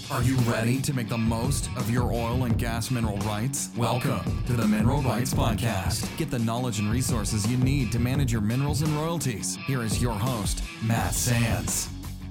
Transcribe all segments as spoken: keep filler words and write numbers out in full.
Are you ready to make the most of your oil and gas mineral rights? Welcome to the Mineral Rights Podcast. Get the knowledge and resources you need to manage your minerals and royalties. Here is your host, Matt Sands.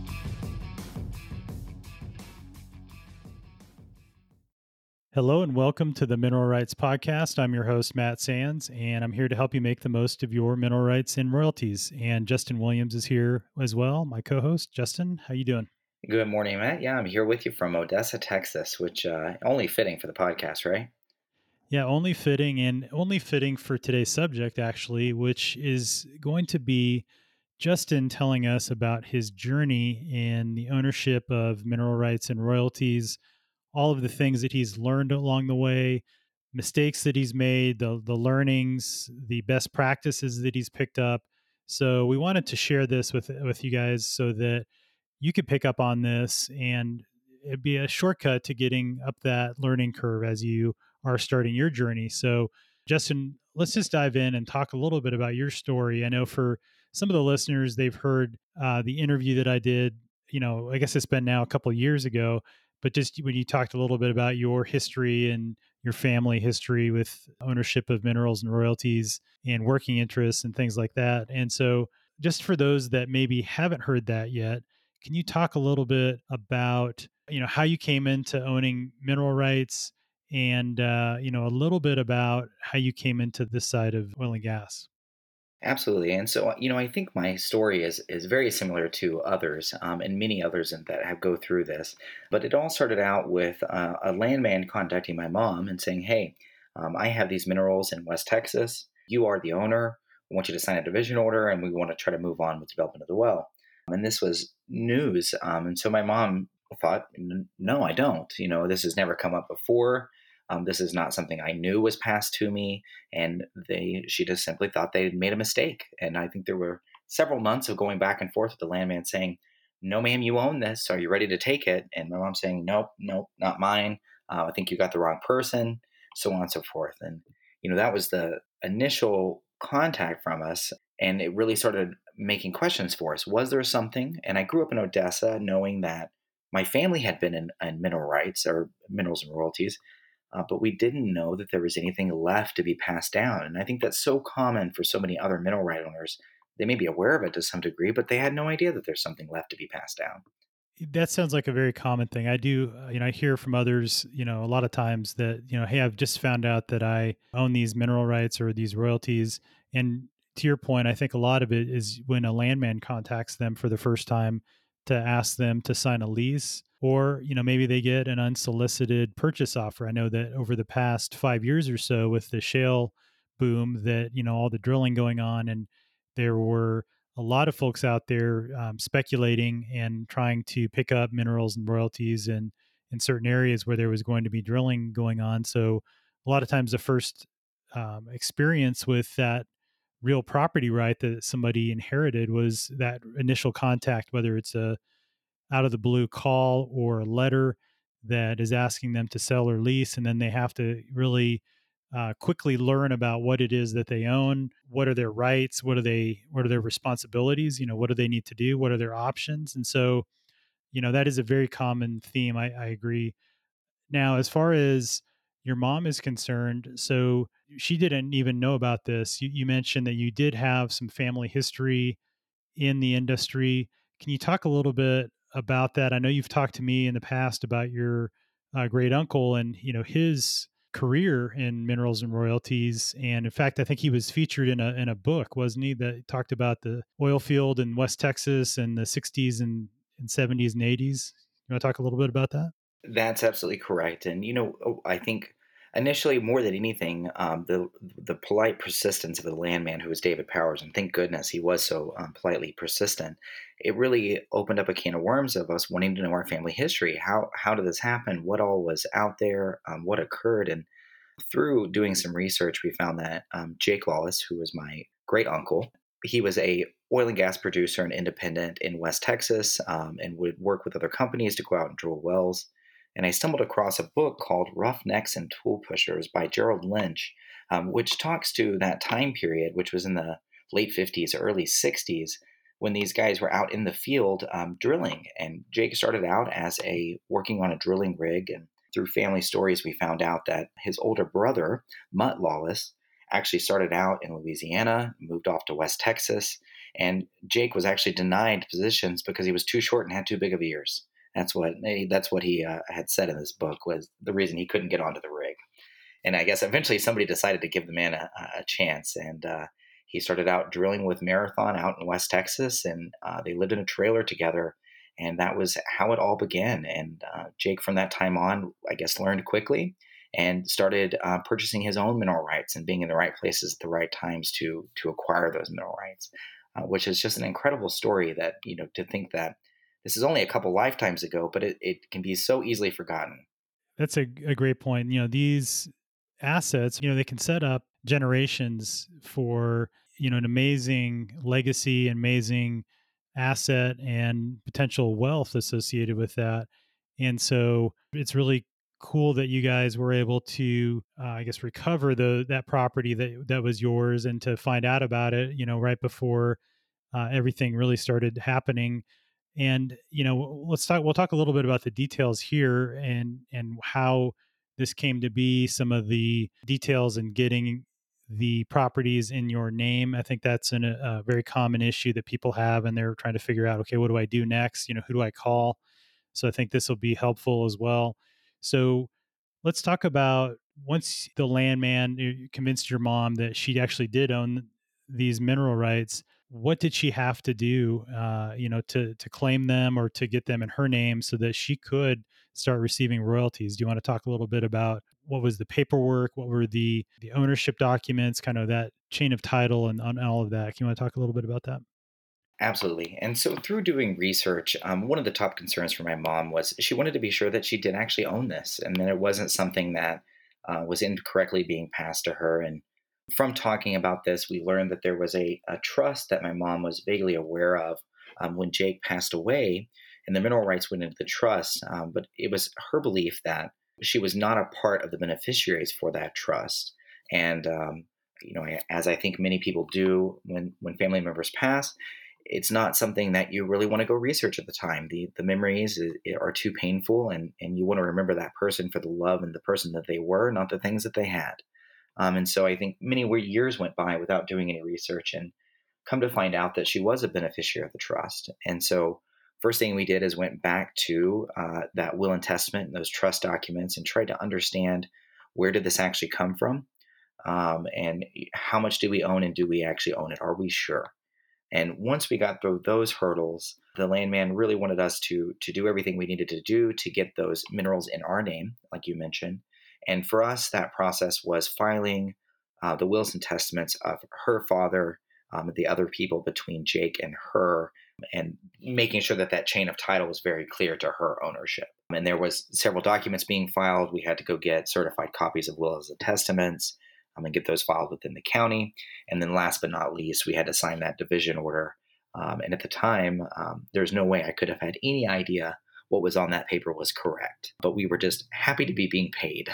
Hello and welcome to the Mineral Rights Podcast. I'm your host, Matt Sands, and I'm here to help you make the most of your mineral rights and royalties. And Justin Williams is here as well, my co-host. Justin, how you doing? Good morning, Matt. Yeah, I'm here with you from Odessa, Texas, which uh, only fitting for the podcast, right? Yeah, only fitting and only fitting for today's subject, actually, which is going to be Justin telling us about his journey in the ownership of mineral rights and royalties, all of the things that he's learned along the way, mistakes that he's made, the the learnings, the best practices that he's picked up. So we wanted to share this with with you guys so that you could pick up on this and it'd be a shortcut to getting up that learning curve as you are starting your journey. So, Justin, let's just dive in and talk a little bit about your story. I know for some of the listeners, they've heard uh, the interview that I did, you know, I guess it's been now a couple of years ago, but just when you talked a little bit about your history and your family history with ownership of minerals and royalties and working interests and things like that. And so, just for those that maybe haven't heard that yet, can you talk a little bit about, you know, how you came into owning mineral rights and, uh, you know, a little bit about how you came into this side of oil and gas? Absolutely. And so, you know, I think my story is is very similar to others um, and many others in- that have go through this. But it all started out with uh, a landman contacting my mom and saying, "Hey, um, I have these minerals in West Texas. You are the owner. We want you to sign a division order, and we want to try to move on with development of the well." And this was news. Um, and so my mom thought, "N- No, I don't. You know, this has never come up before. Um, this is not something I knew was passed to me." And they, she just simply thought they had made a mistake. And I think there were several months of going back and forth with the landman saying, "No, ma'am, you own this. Are you ready to take it?" And my mom saying, "Nope, nope, not mine. Uh, I think you got the wrong person," so on and so forth. And, you know, that was the initial contact from us. And it really started making questions for us. Was there something? And I grew up in Odessa knowing that my family had been in, in mineral rights or minerals and royalties, uh, but we didn't know that there was anything left to be passed down. And I think that's so common for so many other mineral right owners. They may be aware of it to some degree, but they had no idea that there's something left to be passed down. That sounds like a very common thing. I do, uh, you know, I hear from others, you know, a lot of times that, you know, hey, I've just found out that I own these mineral rights or these royalties. And to your point, I think a lot of it is when a landman contacts them for the first time to ask them to sign a lease, or, you know, maybe they get an unsolicited purchase offer. I know that over the past five years or so with the shale boom that, you know, all the drilling going on, and there were a lot of folks out there um, speculating and trying to pick up minerals and royalties in in certain areas where there was going to be drilling going on. So a lot of times the first um, experience with that real property right that somebody inherited was that initial contact, whether it's a out of the blue call or a letter that is asking them to sell or lease, and then they have to really uh, quickly learn about what it is that they own, what are their rights, what are they, what are their responsibilities, you know, what do they need to do, what are their options, and so you know that is a very common theme. I, I agree. Now, as far as your mom is concerned, so she didn't even know about this. You, you mentioned that you did have some family history in the industry. Can you talk a little bit about that? I know you've talked to me in the past about your uh, great uncle and you know his career in minerals and royalties. And in fact, I think he was featured in a in a book, wasn't he? That talked about the oil field in West Texas in the sixties and, and seventies and eighties. You want to talk a little bit about that? That's absolutely correct. And, you know, oh, I think initially, more than anything, um, the the polite persistence of the landman, who was David Powers, and thank goodness he was so um, politely persistent, it really opened up a can of worms of us wanting to know our family history. How how did this happen? What all was out there? Um, what occurred? And through doing some research, we found that um, Jake Lawless, who was my great uncle, he was a oil and gas producer and independent in West Texas, um, and would work with other companies to go out and drill wells. And I stumbled across a book called Roughnecks and Tool Pushers by Gerald Lynch, um, which talks to that time period, which was in the late fifties, early sixties, when these guys were out in the field um, drilling. And Jake started out as a working on a drilling rig, and through family stories, we found out that his older brother, Mutt Lawless, actually started out in Louisiana, moved off to West Texas, and Jake was actually denied positions because he was too short and had too big of ears. That's what that's what he uh, had said in this book was the reason he couldn't get onto the rig. And I guess eventually somebody decided to give the man a, a chance, and uh, he started out drilling with Marathon out in West Texas, and uh, they lived in a trailer together. And that was how it all began. And uh, Jake, from that time on, I guess, learned quickly and started uh, purchasing his own mineral rights and being in the right places at the right times to to acquire those mineral rights, uh, which is just an incredible story. That, you know, to think that this is only a couple lifetimes ago, but it, it can be so easily forgotten. That's a, a great point. You know, these assets, you know, they can set up generations for, you know, an amazing legacy, amazing asset and potential wealth associated with that. And so it's really cool that you guys were able to, uh, I guess, recover the that property that that was yours, and to find out about it, you know, right before uh, everything really started happening. And you know, let's talk. We'll talk a little bit about the details here, and and how this came to be. Some of the details in getting the properties in your name. I think that's an, a very common issue that people have, and they're trying to figure out, okay, what do I do next? You know, who do I call? So I think this will be helpful as well. So let's talk about, once the landman you convinced your mom that she actually did own these mineral rights, what did she have to do, uh, you know, to to claim them or to get them in her name so that she could start receiving royalties? Do you want to talk a little bit about what was the paperwork, what were the the ownership documents, kind of that chain of title, and, and all of that? Can you want to talk a little bit about that? Absolutely. And so, through doing research, um, one of the top concerns for my mom was she wanted to be sure that she did actually own this, and that it wasn't something that uh, was incorrectly being passed to her. And from talking about this, we learned that there was a, a trust that my mom was vaguely aware of um, when Jake passed away, and the mineral rights went into the trust. Um, but it was her belief that she was not a part of the beneficiaries for that trust. And um, you know, as I think many people do when when family members pass, it's not something that you really want to go research at the time. The the memories are too painful, and and you want to remember that person for the love and the person that they were, not the things that they had. Um, and so I think many years went by without doing any research, and come to find out that she was a beneficiary of the trust. And so first thing we did is went back to uh, that will and testament and those trust documents, and tried to understand, where did this actually come from, um, and how much do we own, and do we actually own it? Are we sure? And once we got through those hurdles, the landman really wanted us to to do everything we needed to do to get those minerals in our name, like you mentioned. And for us, that process was filing uh, the wills and testaments of her father, um, and the other people between Jake and her, and making sure that that chain of title was very clear to her ownership. And there was several documents being filed. We had to go get certified copies of wills and testaments, um, and get those filed within the county. And then last but not least, we had to sign that division order. Um, and at the time, um, there's no way I could have had any idea what was on that paper was correct. But we were just happy to be being paid.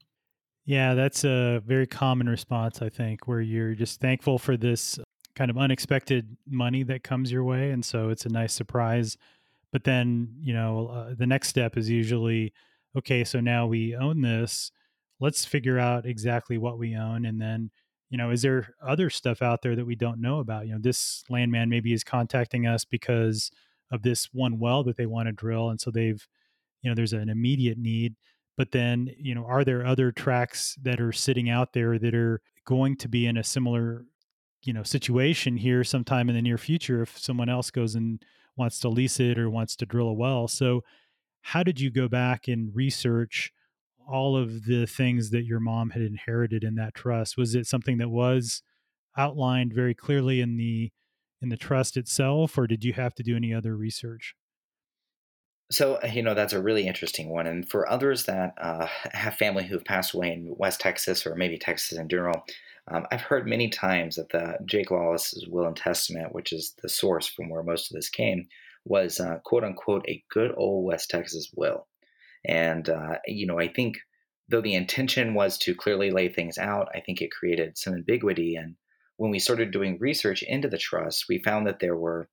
Yeah, that's a very common response, I think, where you're just thankful for this kind of unexpected money that comes your way. And so it's a nice surprise. But then, you know, uh, the next step is usually, okay, so now we own this. Let's figure out exactly what we own. And then, you know, is there other stuff out there that we don't know about? You know, this landman maybe is contacting us because of this one well that they want to drill. And so they've, you know, there's an immediate need. But then, you know, are there other tracks that are sitting out there that are going to be in a similar, you know, situation here sometime in the near future if someone else goes and wants to lease it or wants to drill a well? So how did you go back and research all of the things that your mom had inherited in that trust? Was it something that was outlined very clearly in the in the trust itself, or did you have to do any other research? So, uh, you know, that's a really interesting one. And for others that uh, have family who've passed away in West Texas, or maybe Texas in general, um, I've heard many times that the Jake Lawless's will and testament, which is the source from where most of this came, was uh, quote unquote a good old West Texas will. And, uh, you know, I think though the intention was to clearly lay things out, I think it created some ambiguity. And when we started doing research into the trust, we found that there were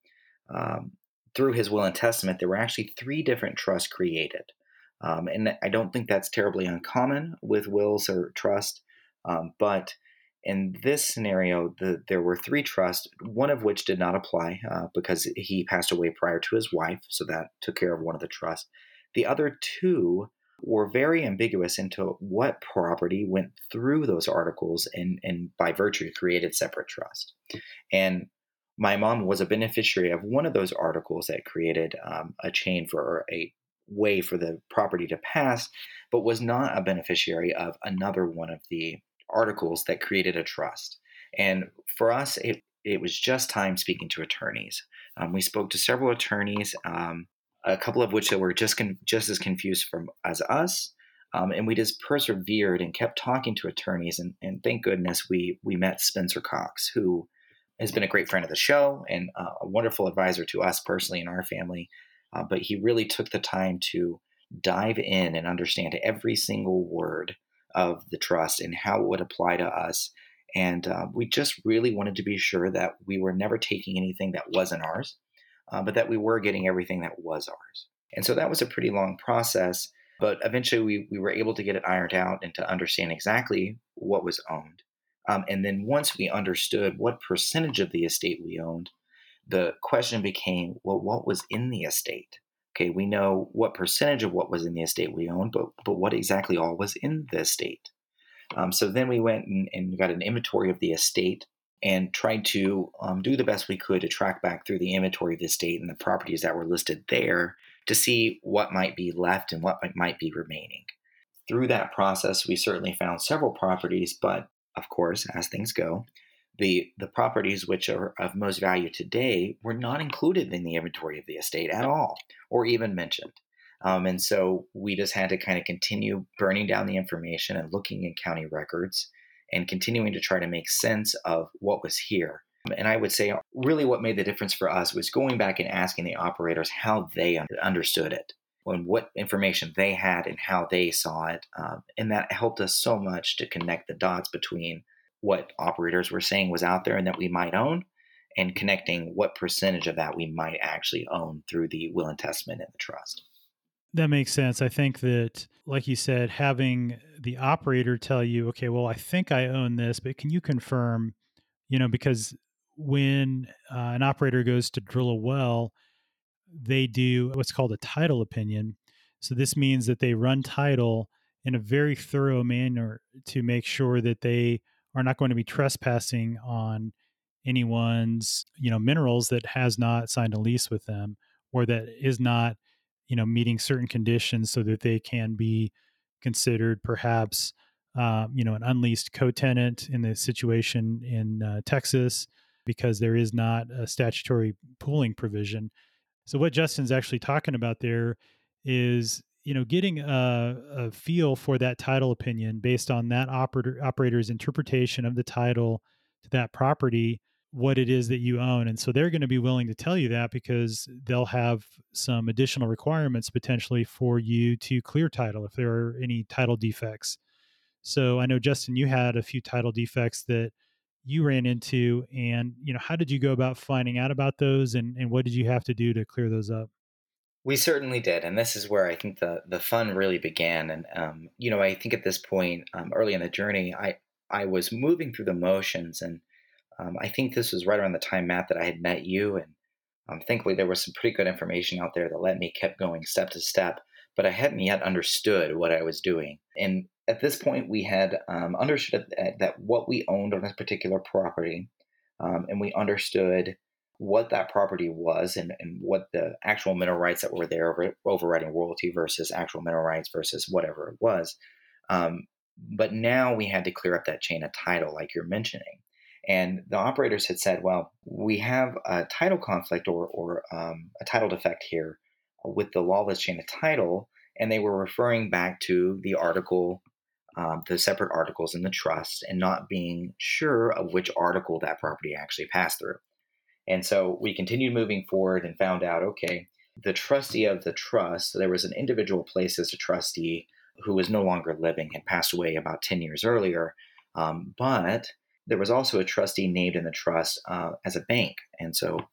um, through his will and testament, there were actually three different trusts created. Um, and I don't think that's terribly uncommon with wills or trust. Um, but in this scenario, the, there were three trusts, one of which did not apply uh, because he passed away prior to his wife. So that took care of one of the trusts. The other two were very ambiguous into what property went through those articles and, and by virtue created separate trust. And my mom was a beneficiary of one of those articles that created um, a chain for a way for the property to pass, but was not a beneficiary of another one of the articles that created a trust. And for us, it, it was just time speaking to attorneys. Um, we spoke to several attorneys, um, a couple of which that were just con- just as confused from as us. Um, and we just persevered and kept talking to attorneys. And, and thank goodness we we met Spencer Cox, who has been a great friend of the show and uh, a wonderful advisor to us personally and our family. Uh, but he really took the time to dive in and understand every single word of the trust and how it would apply to us. And uh, we just really wanted to be sure that we were never taking anything that wasn't ours, uh, but that we were getting everything that was ours. And so that was a pretty long process, but eventually we, we were able to get it ironed out and to understand exactly what was owned. Um, and then once we understood what percentage of the estate we owned, the question became, well, what was in the estate? Okay, we know what percentage of what was in the estate we owned, but but what exactly all was in the estate? Um, so then we went and, and got an inventory of the estate and tried to um, do the best we could to track back through the inventory of the estate and the properties that were listed there to see what might be left and what might be remaining. Through that process, we certainly found several properties, but of course, as things go, the, the properties which are of most value today were not included in the inventory of the estate at all, or even mentioned. Um, and so we just had to kind of continue burning down the information and looking in county records and continuing to try to make sense of what was here. And I would say really what made the difference for us was going back and asking the operators how they understood it, and what information they had and how they saw it. Um, and that helped us so much to connect the dots between what operators were saying was out there and that we might own, and connecting what percentage of that we might actually own through the will and testament and the trust. That makes sense. I think that, like you said, having the operator tell you, okay, well, I think I own this, but can you confirm, you know, because when uh, an operator goes to drill a well, they do what's called a title opinion. So this means that they run title in a very thorough manner to make sure that they are not going to be trespassing on anyone's, you know, minerals that has not signed a lease with them, or that is not, you know, meeting certain conditions so that they can be considered perhaps, um, you know, an unleased co-tenant in the situation in uh, Texas, because there is not a statutory pooling provision. So what Justin's actually talking about there is, you know, getting a, a feel for that title opinion based on that operator operator's interpretation of the title to that property, what it is that you own. And so they're going to be willing to tell you that because they'll have some additional requirements potentially for you to clear title if there are any title defects. So I know, Justin, you had a few title defects that you ran into, and you know, how did you go about finding out about those, and, and what did you have to do to clear those up? We certainly did, and this is where I think the the fun really began. And um, you know, I think at this point, um, early in the journey, I I was moving through the motions, and um, I think this was right around the time, Matt, that I had met you, and um, thankfully there was some pretty good information out there that let me keep going step to step. But I hadn't yet understood what I was doing, and at this point, we had um, understood that, that what we owned on this particular property, um, and we understood what that property was and, and what the actual mineral rights that were there over, overriding royalty versus actual mineral rights versus whatever it was. Um, but now we had to clear up that chain of title, like you're mentioning. And the operators had said, well, we have a title conflict or, or um, a title defect here with the lawless chain of title. And they were referring back to the article, um, the separate articles in the trust, and not being sure of which article that property actually passed through. And so we continued moving forward and found out, okay, the trustee of the trust, there was an individual placed as a trustee who was no longer living, had passed away about ten years earlier. Um, but there was also a trustee named in the trust uh, as a bank. And so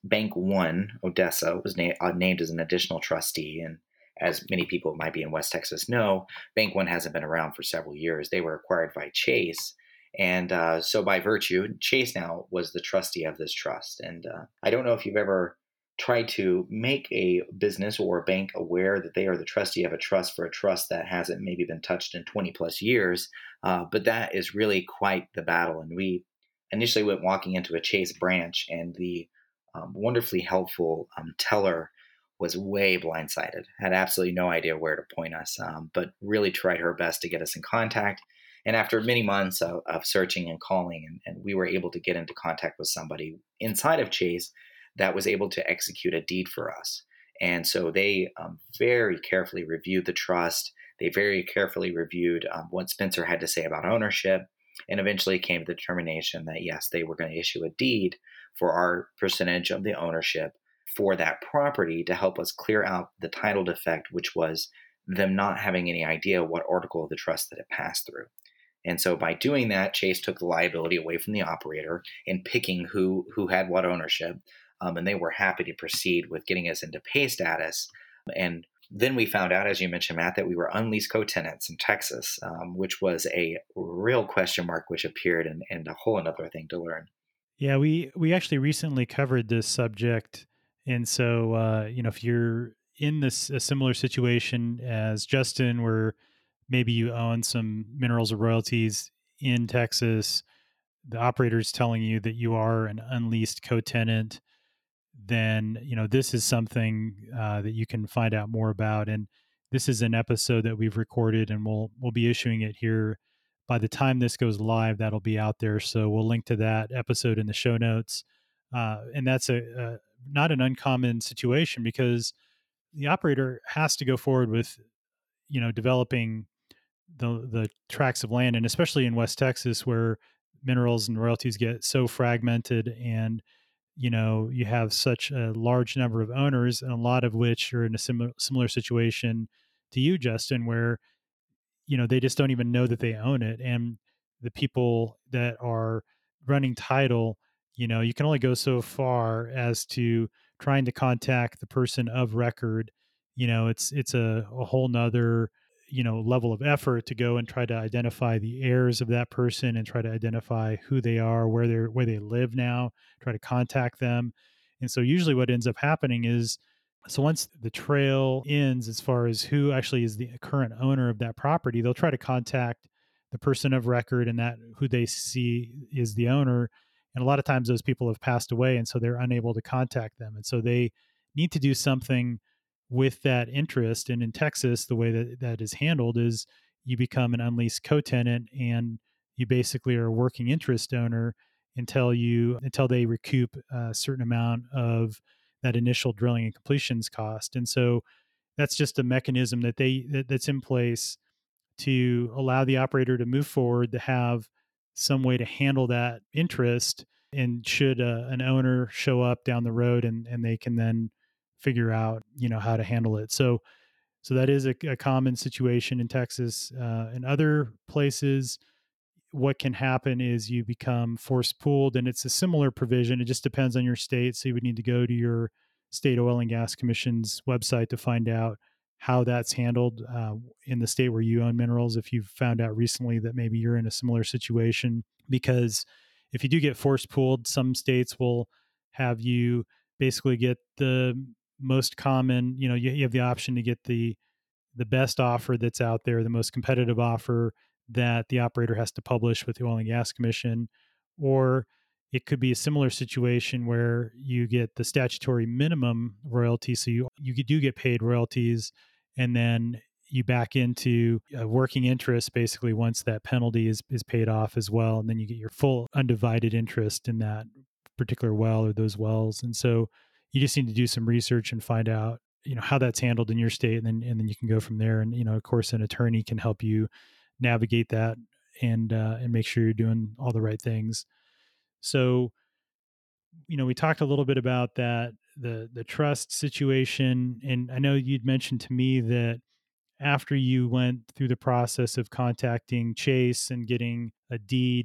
Bank One Odessa was na- uh, named as an additional trustee. And as many people might be in West Texas know, Bank One hasn't been around for several years. They were acquired by Chase. And uh, so, by virtue, Chase now was the trustee of this trust. And uh, I don't know if you've ever tried to make a business or a bank aware that they are the trustee of a trust for a trust that hasn't maybe been touched in twenty plus years. Uh, but that is really quite the battle. And we initially went walking into a Chase branch, and the um, wonderfully helpful um, teller was way blindsided, had absolutely no idea where to point us, um, but really tried her best to get us in contact. And after many months of, of searching and calling, and, and we were able to get into contact with somebody inside of Chase that was able to execute a deed for us. And so they um, very carefully reviewed the trust. They very carefully reviewed um, what Spencer had to say about ownership, and eventually came to the determination that yes, they were going to issue a deed for our percentage of the ownership for that property to help us clear out the title defect, which was them not having any idea what article of the trust that it passed through. And so by doing that, Chase took the liability away from the operator in picking who who had what ownership. Um, and they were happy to proceed with getting us into pay status. And then we found out, as you mentioned, Matt, that we were unleased co-tenants in Texas, um, which was a real question mark, which appeared, and, and a whole another thing to learn. Yeah, we we actually recently covered this subject, and so uh, you know, if you're in this a similar situation as Justin, where maybe you own some minerals or royalties in Texas, the operator's telling you that you are an unleased co-tenant, then you know this is something uh, that you can find out more about. And this is an episode that we've recorded, and we'll we'll be issuing it here. By the time this goes live, that'll be out there. So we'll link to that episode in the show notes. Uh, and that's a, a not an uncommon situation, because the operator has to go forward with you know developing the the tracts of land, and especially in West Texas, where minerals and royalties get so fragmented, and you know you have such a large number of owners, and a lot of which are in a similar similar situation to you, Justin, where you know they just don't even know that they own it. And the people that are running title, you know you can only go so far as to trying to contact the person of record. You know it's it's a, a whole nother you know level of effort to go and try to identify the heirs of that person, and try to identify who they are, where they're where they live now, try to contact them. And so usually what ends up happening is, so once the trail ends as far as who actually is the current owner of that property, they'll try to contact the person of record, and that who they see is the owner. And a lot of times those people have passed away, and so they're unable to contact them. And so they need to do something with that interest. And in Texas, the way that that is handled is you become an unleased co-tenant, and you basically are a working interest owner until you until they recoup a certain amount of that initial drilling and completions cost. And so that's just a mechanism that they that, that's in place to allow the operator to move forward, to have some way to handle that interest. And should uh, an owner show up down the road, and and they can then figure out you know how to handle it. So so that is a, a common situation in Texas. Uh, in other places, what can happen is you become force pooled, and it's a similar provision. It just depends on your state. So you would need to go to your state oil and gas commission's website to find out how that's handled uh, in the state where you own minerals. If you've found out recently that maybe you're in a similar situation, because if you do get force pooled, some states will have you basically get the most common, you know, you, you have the option to get the the best offer that's out there, the most competitive offer that the operator has to publish with the Oil and Gas Commission. Or it could be a similar situation where you get the statutory minimum royalty. So you, you do get paid royalties, and then you back into a working interest basically once that penalty is, is paid off as well. And then you get your full undivided interest in that particular well or those wells. And so you just need to do some research and find out you know how that's handled in your state, and then and then you can go from there. And you know of course an attorney can help you navigate that, and uh, and make sure you're doing all the right things. So you know we talked a little bit about that, the the trust situation. And I know you'd mentioned to me that after you went through the process of contacting Chase and getting a deed,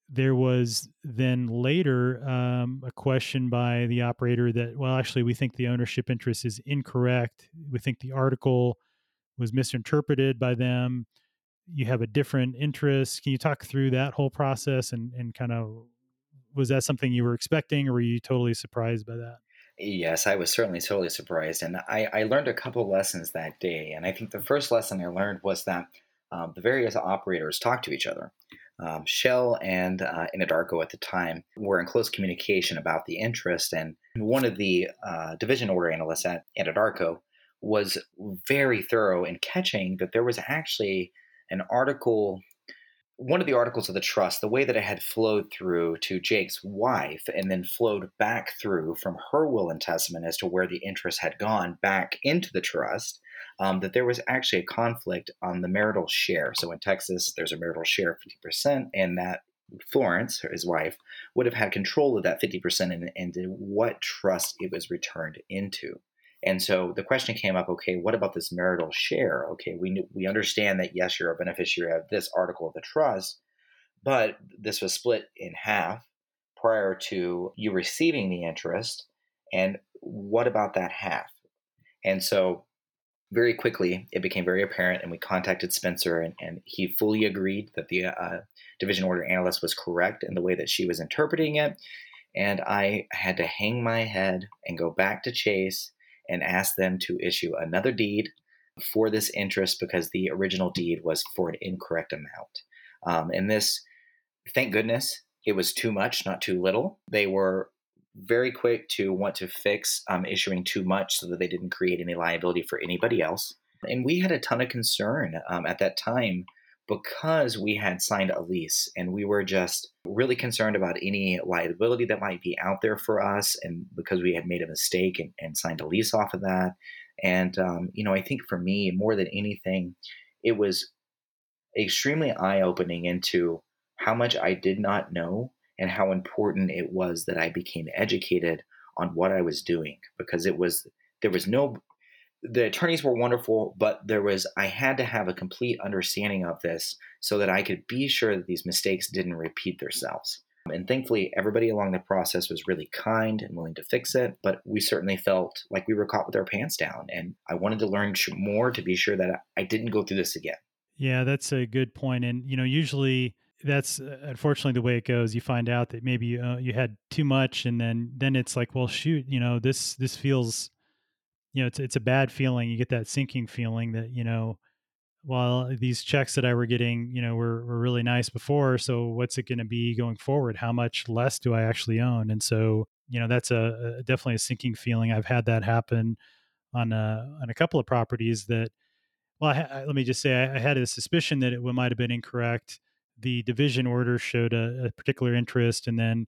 there was then later um, a question by the operator that, well, actually, we think the ownership interest is incorrect. We think the article was misinterpreted by them. You have a different interest. Can you talk through that whole process and, and kind of, was that something you were expecting, or were you totally surprised by that? Yes, I was certainly totally surprised. And I, I learned a couple lessons that day. And I think the first lesson I learned was that um, the various operators talk to each other. Um, Shell and uh, Anadarko at the time were in close communication about the interest. And one of the uh, division order analysts at Anadarko was very thorough in catching that there was actually an article, one of the articles of the trust, the way that it had flowed through to Jake's wife and then flowed back through from her will and testament as to where the interest had gone back into the trust, um, that there was actually a conflict on the marital share. So in Texas, there's a marital share of fifty percent, and that Florence, his wife, would have had control of that fifty percent and, and what trust it was returned into. And so the question came up, okay, what about this marital share? Okay, we we understand that, yes, you're a beneficiary of this article of the trust, but this was split in half prior to you receiving the interest. And what about that half? And so very quickly, it became very apparent, and we contacted Spencer, and, and he fully agreed that the uh, division order analyst was correct in the way that she was interpreting it. And I had to hang my head and go back to Chase and ask them to issue another deed for this interest because the original deed was for an incorrect amount. Um, and this, thank goodness, it was too much, not too little. They were very quick to want to fix um, issuing too much so that they didn't create any liability for anybody else. And we had a ton of concern um, at that time because we had signed a lease and we were just really concerned about any liability that might be out there for us. And because we had made a mistake and, and signed a lease off of that. And, um, you know, I think for me, more than anything, it was extremely eye opening into how much I did not know and how important it was that I became educated on what I was doing, because it was, there was no, the attorneys were wonderful, but there was, I had to have a complete understanding of this so that I could be sure that these mistakes didn't repeat themselves. And thankfully, everybody along the process was really kind and willing to fix it, but we certainly felt like we were caught with our pants down. And I wanted to learn more to be sure that I didn't go through this again. Yeah, that's a good point. And, you know, usually that's uh, unfortunately the way it goes. You find out that maybe uh, you had too much, and then then it's like, well, shoot, you know, this this feels, you know, it's it's a bad feeling. You get that sinking feeling that, you know, well, these checks that I were getting, you know, were were really nice before. So what's it going to be going forward? How much less do I actually own? And so, you know, that's a, a definitely a sinking feeling. I've had that happen on a on a couple of properties that, well, I, ha- let me just say, I, I had a suspicion that it might have been incorrect. The division order showed a, a particular interest, and then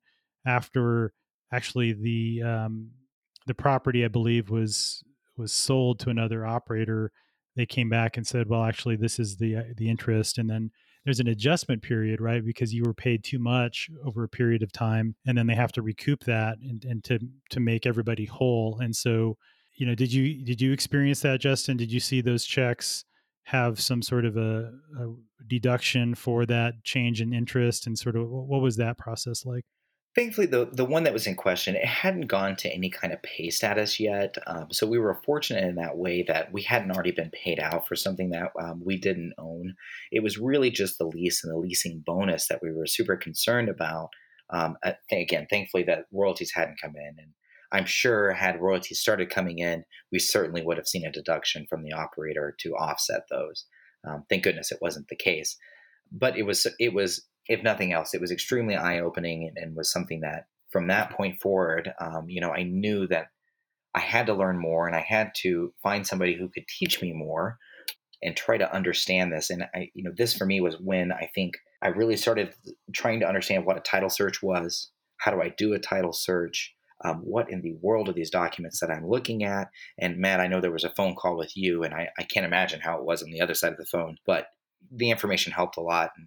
after actually the um, the property, I believe, was was sold to another operator, they came back and said, "Well, actually, this is the uh, the interest." And then there's an adjustment period, right? Because you were paid too much over a period of time, and then they have to recoup that and, and to to make everybody whole. And so, you know, did you did you experience that, Justin? Did you see those checks have some sort of a, a deduction for that change in interest, and sort of what was that process like? Thankfully, the the one that was in question, it hadn't gone to any kind of pay status yet. Um, so we were fortunate in that way that we hadn't already been paid out for something that um, we didn't own. It was really just the lease and the leasing bonus that we were super concerned about. Um, uh, again, thankfully that royalties hadn't come in, and I'm sure had royalties started coming in, we certainly would have seen a deduction from the operator to offset those. Um, thank goodness it wasn't the case, but it was it was, if nothing else, it was extremely eye opening, and, and was something that from that point forward, um, you know, I knew that I had to learn more and I had to find somebody who could teach me more and try to understand this. And I, you know, this for me was when I think I really started trying to understand what a title search was. How do I do a title search? Um, what in the world are these documents that I'm looking at? And Matt, I know there was a phone call with you, and I, I can't imagine how it was on the other side of the phone, but the information helped a lot. And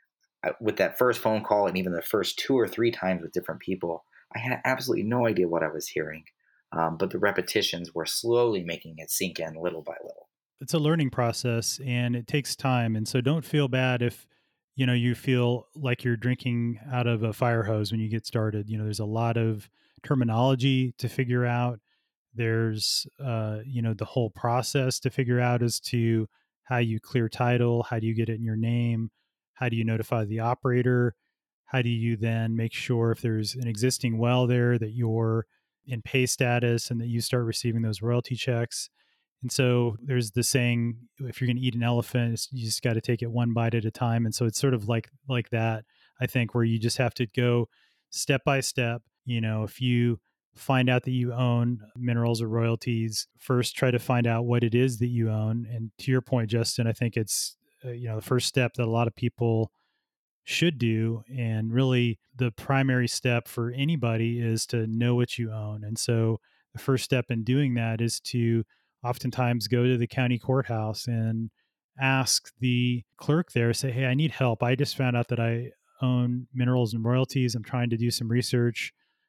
I, with that first phone call, and even the first two or three times with different people, I had absolutely no idea what I was hearing. Um, but the repetitions were slowly making it sink in little by little. It's a learning process and it takes time. And so don't feel bad if you know, you feel like you're drinking out of a fire hose when you get started. You know, there's a lot of terminology to figure out. There's, uh, you know, the whole process to figure out as to how you clear title, how do you get it in your name, how do you notify the operator, how do you then make sure if there's an existing well there that you're in pay status and that you start receiving those royalty checks. And so there's the saying, if you're going to eat an elephant, it's- you just got to take it one bite at a time. And so it's sort of like like that, I think, where you just have to go step by step. You know, if you find out that you own minerals or royalties, first try to find out what it is that you own. And to your point, Justin, I think it's uh, you know the first step that a lot of people should do. And really, the primary step for anybody is to know what you own. And so, the first step in doing that is to oftentimes go to the county courthouse and ask the clerk there, say, "Hey, I need help. I just found out that I own minerals and royalties. I'm trying to do some research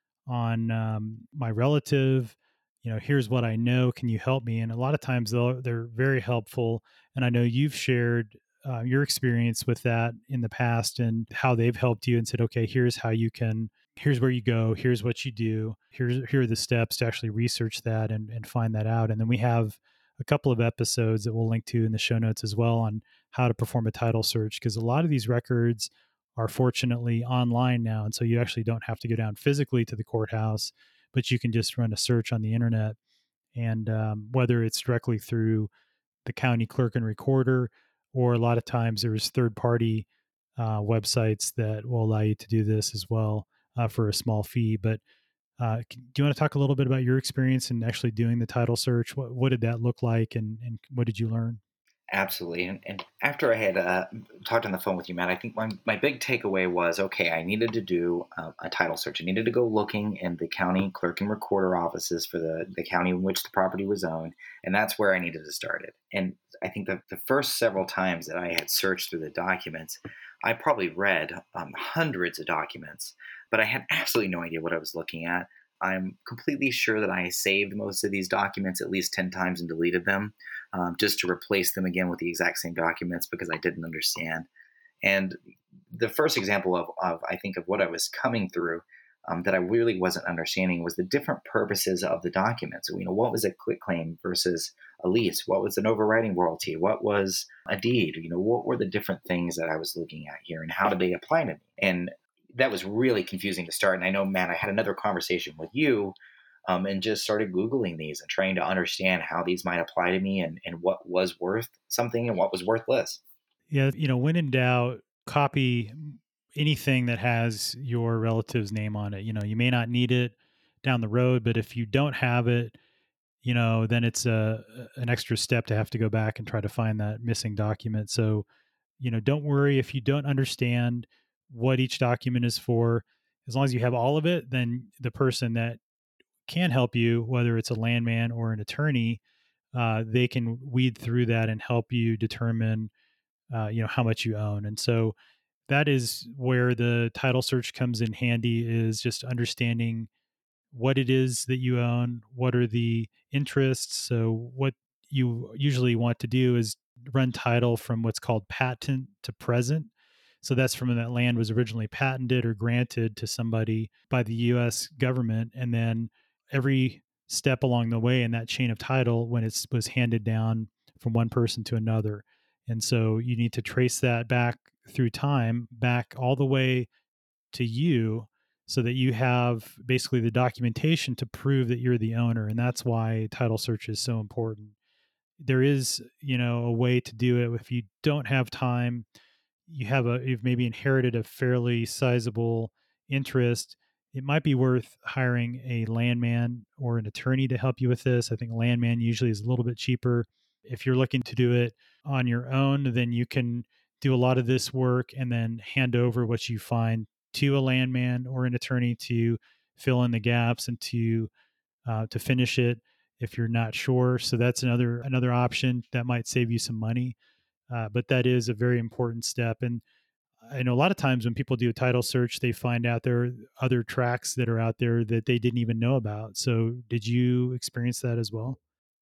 on um, my relative. You know, here's what I know. Can you help me?" And a lot of times they'll, they're very helpful. And I know you've shared uh, your experience with that in the past and how they've helped you and said, okay, here's how you can, here's where you go, here's what you do, here's, here are the steps to actually research that and, and find that out. And then we have a couple of episodes that we'll link to in the show notes as well on how to perform a title search, because a lot of these records are fortunately online now. And so you actually don't have to go down physically to the courthouse, but you can just run a search on the internet. And um, whether it's directly through the county clerk and recorder, or a lot of times there's third party uh, websites that will allow you to do this as well uh, for a small fee. But uh, do you want to talk a little bit about your experience in actually doing the title search? What, what did that look like, and, and what did you learn? Absolutely. And, and after I had uh, talked on the phone with you, Matt, I think my, my big takeaway was, okay, I needed to do uh, a title search. I needed to go looking in the county clerk and recorder offices for the, the county in which the property was owned. And that's where I needed to start it. And I think the, the first several times that I had searched through the documents, I probably read um, hundreds of documents, but I had absolutely no idea what I was looking at. I'm completely sure that I saved most of these documents at least ten times and deleted them, um, just to replace them again with the exact same documents because I didn't understand. And the first example of, of I think, of what I was coming through, um, that I really wasn't understanding, was the different purposes of the documents. You know, what was a quitclaim versus a lease? What was an overriding royalty? What was a deed? You know, what were the different things that I was looking at here, and how did they apply to me? And that was really confusing to start. And I know, man, I had another conversation with you, um, and just started Googling these and trying to understand how these might apply to me, and, and what was worth something and what was worthless. Yeah, you know, when in doubt, copy anything that has your relative's name on it. You know, you may not need it down the road, but if you don't have it, you know, then it's a an extra step to have to go back and try to find that missing document. So, you know, don't worry if you don't understand what each document is for. As long as you have all of it, then the person that can help you, whether it's a landman or an attorney, uh, they can weed through that and help you determine, uh, you know, how much you own. And so that is where the title search comes in handy, is just understanding what it is that you own, what are the interests. So what you usually want to do is run title from what's called patent to present. So that's from when that land was originally patented or granted to somebody by the U S government. And then every step along the way in that chain of title, when it was handed down from one person to another. And so you need to trace that back through time, back all the way to you, so that you have basically the documentation to prove that you're the owner. And that's why title search is so important. There is, you know, a way to do it. If you don't have time, you have a, you've maybe inherited a fairly sizable interest, it might be worth hiring a landman or an attorney to help you with this. I think landman usually is a little bit cheaper. If you're looking to do it on your own, then you can do a lot of this work and then hand over what you find to a landman or an attorney to fill in the gaps and to uh, to finish it if you're not sure. So that's another another option that might save you some money. Uh, but that is a very important step. And I know a lot of times when people do a title search, they find out there are other tracks that are out there that they didn't even know about. So did you experience that as well?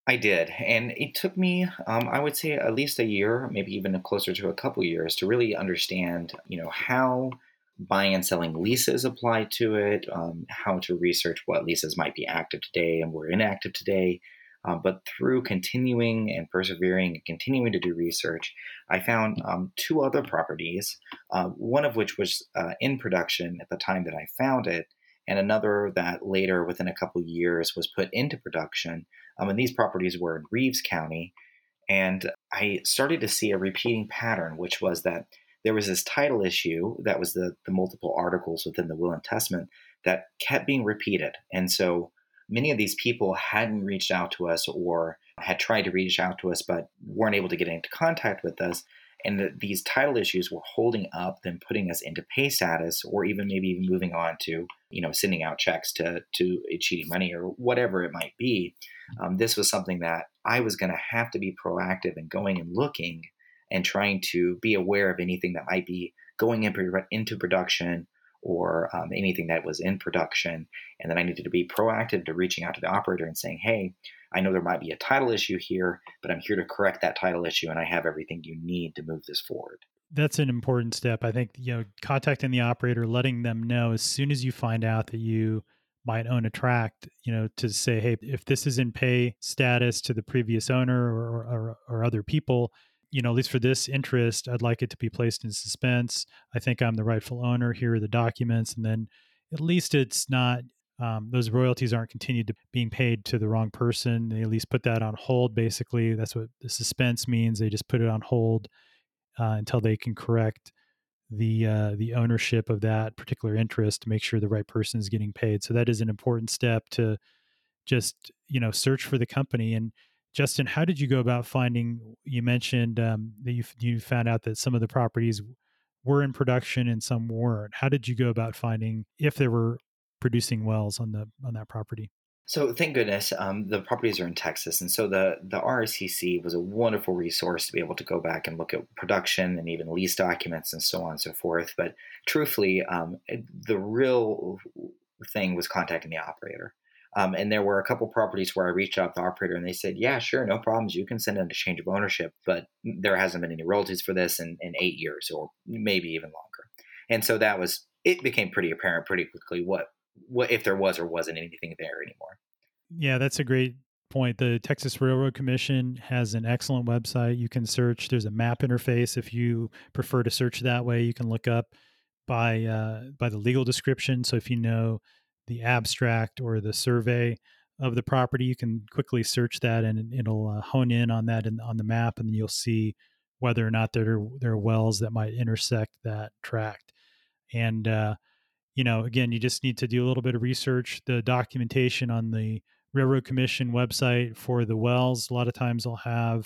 I did, and it took me, um, I would say, at least a year, maybe even closer to a couple years, to really understand, you know, how buying and selling leases apply to it, um, how to research what leases might be active today and were inactive today. Uh, but through continuing and persevering and continuing to do research, I found um, two other properties, uh, one of which was uh, in production at the time that I found it, and another that later, within a couple years, was put into production, um, and these properties were in Reeves County. And I started to see a repeating pattern, which was that there was this title issue that was the, the multiple articles within the will and testament that kept being repeated. And so many of these people hadn't reached out to us or had tried to reach out to us, but weren't able to get into contact with us. And that these title issues were holding up them putting us into pay status, or even maybe even moving on to, you know, sending out checks to to cheating money or whatever it might be. Um, this was something that I was going to have to be proactive in going and looking and trying to be aware of anything that might be going in, into production, or um, anything that was in production. And then I needed to be proactive to reaching out to the operator and saying, hey, I know there might be a title issue here, but I'm here to correct that title issue, and I have everything you need to move this forward. That's an important step. I think, you know, contacting the operator, letting them know as soon as you find out that you might own a tract, you know, to say, hey, if this is in pay status to the previous owner or, or, or other people, you know, at least for this interest, I'd like it to be placed in suspense. I think I'm the rightful owner. Here are the documents. And then at least it's not, um, those royalties aren't continued to being paid to the wrong person. They at least put that on hold. Basically, that's what the suspense means. They just put it on hold uh, until they can correct the uh, the ownership of that particular interest to make sure the right person is getting paid. So that is an important step to just, you know, search for the company. And Justin, how did you go about finding? You mentioned um, that you you found out that some of the properties were in production and some weren't. How did you go about finding if there were producing wells on the on that property? So thank goodness um, the properties are in Texas, and so the the R S C C was a wonderful resource to be able to go back and look at production and even lease documents and so on and so forth. But truthfully, um, the real thing was contacting the operator. Um, and there were a couple properties where I reached out to the operator, and they said, "Yeah, sure, no problems. You can send in a change of ownership, but there hasn't been any royalties for this in, in eight years, or maybe even longer." And so that was it. Became pretty apparent pretty quickly what what if there was or wasn't anything there anymore. Yeah, that's a great point. The Texas Railroad Commission has an excellent website. You can search. There's a map interface. If you prefer to search that way, you can look up by uh, by the legal description. So if you know the abstract or the survey of the property, you can quickly search that, and it'll uh, hone in on that in, on the map, and you'll see whether or not there are, there are wells that might intersect that tract. And uh, you know, again, you just need to do a little bit of research. The documentation on the Railroad Commission website for the wells, a lot of times they'll have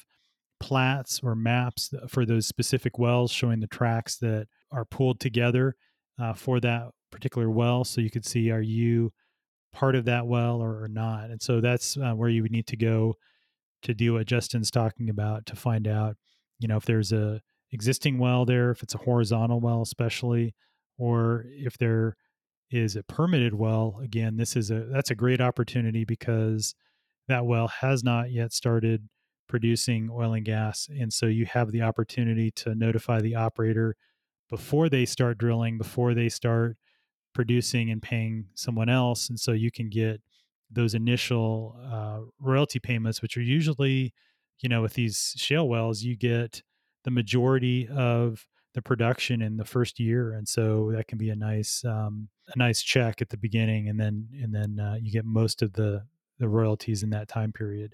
plats or maps for those specific wells showing the tracks that are pulled together uh, for that particular well. So you could see, are you part of that well or, or not? And so that's uh, where you would need to go to do what Justin's talking about to find out, you know, if there's a existing well there, if it's a horizontal well, especially, or if there is a permitted well. Again, this is a that's a great opportunity because that well has not yet started producing oil and gas, and so you have the opportunity to notify the operator before they start drilling, before they start producing and paying someone else. And so you can get those initial uh, royalty payments, which are usually, you know, with these shale wells, you get the majority of the production in the first year. And so that can be a nice, um, a nice check at the beginning. And then, and then uh, you get most of the, the royalties in that time period.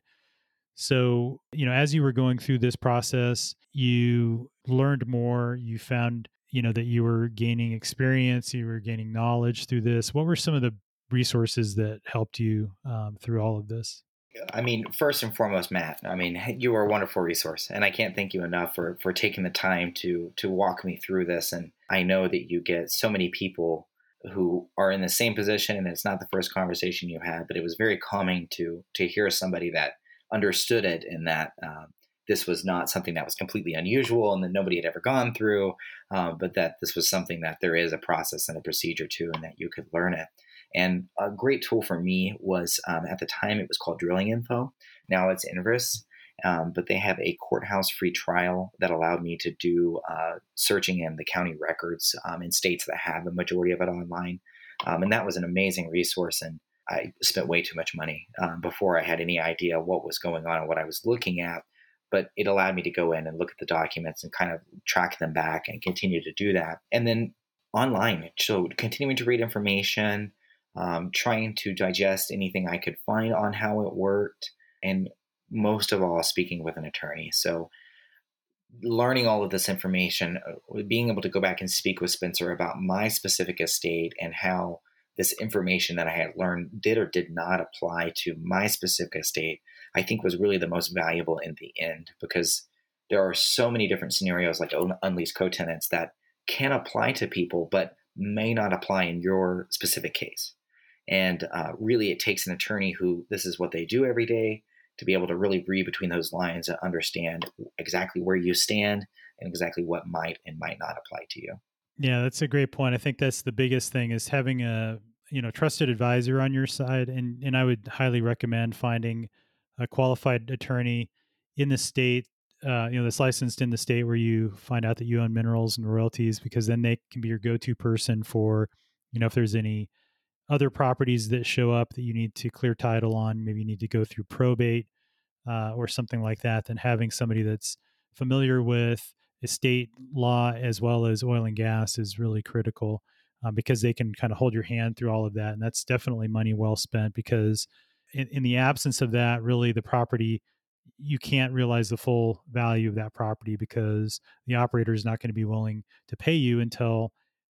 So, you know, as you were going through this process, you learned more, you found, you know, that you were gaining experience, you were gaining knowledge through this. What were some of the resources that helped you um, through all of this? I mean, first and foremost, Matt, I mean, you are a wonderful resource, and I can't thank you enough for, for taking the time to to walk me through this. And I know that you get so many people who are in the same position, and it's not the first conversation you had, but it was very calming to to hear somebody that understood it, and that uh, this was not something that was completely unusual and that nobody had ever gone through, uh, but that this was something that there is a process and a procedure to, and that you could learn it. And a great tool for me was um, at the time it was called Drilling Info. Now it's Inverse, um, but they have a courthouse free trial that allowed me to do uh, searching in the county records um, in states that have the majority of it online. Um, and that was an amazing resource. And I spent way too much money um, before I had any idea what was going on and what I was looking at. But it allowed me to go in and look at the documents and kind of track them back and continue to do that. And then online, so continuing to read information, um, trying to digest anything I could find on how it worked, and most of all, speaking with an attorney. So learning all of this information, uh, being able to go back and speak with Spencer about my specific estate and how this information that I had learned did or did not apply to my specific estate, I think was really the most valuable in the end, because there are so many different scenarios like un- unleased co-tenants that can apply to people, but may not apply in your specific case. And uh, really, it takes an attorney who this is what they do every day to be able to really read between those lines and understand exactly where you stand and exactly what might and might not apply to you. Yeah, that's a great point. I think that's the biggest thing is having a, you know, trusted advisor on your side. And and I would highly recommend finding a qualified attorney in the state, uh, you know, that's licensed in the state where you find out that you own minerals and royalties, because then they can be your go-to person for, you know, if there's any other properties that show up that you need to clear title on, maybe you need to go through probate, uh, or something like that, then having somebody that's familiar with estate law as well as oil and gas is really critical, um, because they can kind of hold your hand through all of that. And that's definitely money well spent, because in, in the absence of that, really the property, you can't realize the full value of that property, because the operator is not going to be willing to pay you until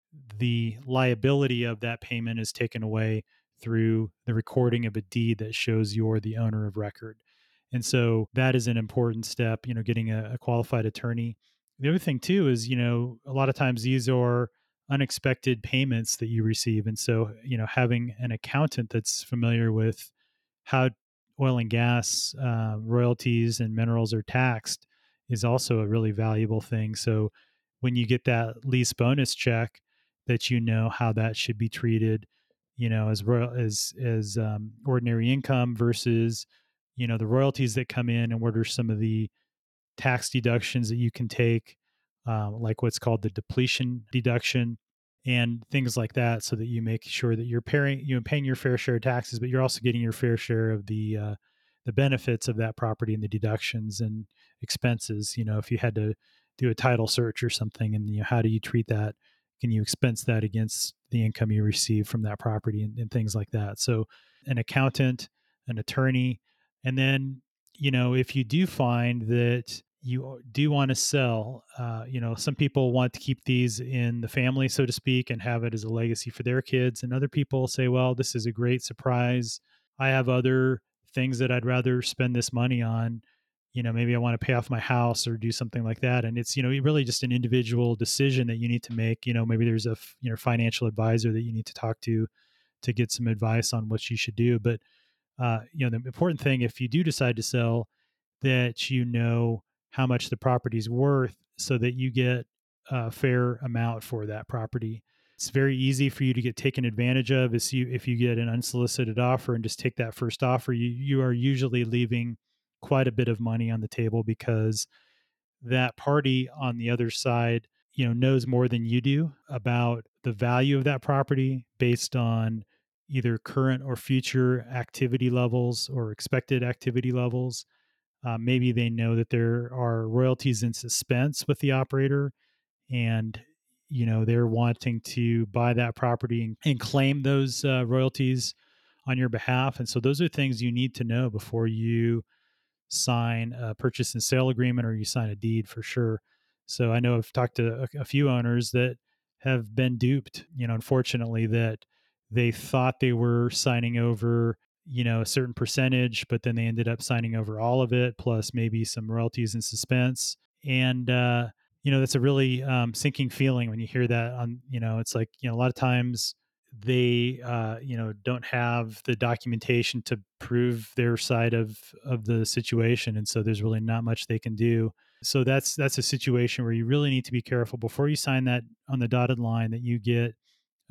the liability of that payment is taken away through the recording of a deed that shows you're the owner of record. And so that is an important step, you know, getting a, a qualified attorney. The other thing too is, you know, a lot of times these are unexpected payments that you receive. And so, you know, having an accountant that's familiar with how oil and gas uh, royalties and minerals are taxed is also a really valuable thing. So when you get that lease bonus check, that you know how that should be treated, you know, as royal as as um, ordinary income versus, you know, the royalties that come in, and what are some of the tax deductions that you can take, um, like what's called the depletion deduction and things like that, so that you make sure that you're paying you know paying your fair share of taxes, but you're also getting your fair share of the uh, the benefits of that property and the deductions and expenses. You know, if you had to do a title search or something, and you know, how do you treat that? Can you expense that against the income you receive from that property, and, and things like that? So, an accountant, an attorney, and then, you know, if you do find that you do want to sell, uh, you know, some people want to keep these in the family, so to speak, and have it as a legacy for their kids. And other people say, well, this is a great surprise. I have other things that I'd rather spend this money on. You know, maybe I want to pay off my house or do something like that. And it's, you know, really just an individual decision that you need to make. You know, maybe there's a, you know, financial advisor that you need to talk to to get some advice on what you should do. But, uh, you know, the important thing, if you do decide to sell, that you know how much the property's worth, so that you get a fair amount for that property. It's very easy for you to get taken advantage of is you if you get an unsolicited offer and just take that first offer, you you are usually leaving quite a bit of money on the table, because that party on the other side, you know, knows more than you do about the value of that property based on either current or future activity levels or expected activity levels. Uh, maybe they know that there are royalties in suspense with the operator, and you know they're wanting to buy that property and, and claim those uh, royalties on your behalf. And so those are things you need to know before you sign a purchase and sale agreement, or you sign a deed for sure. So I know I've talked to a, a few owners that have been duped, you know, unfortunately, that they thought they were signing over, you know, a certain percentage, but then they ended up signing over all of it, plus maybe some royalties in suspense. And, uh, you know, that's a really um, sinking feeling when you hear that on, you know, it's like, you know, a lot of times they uh, you know don't have the documentation to prove their side of of the situation, and so there's really not much they can do. So that's that's a situation where you really need to be careful before you sign that on the dotted line, that you get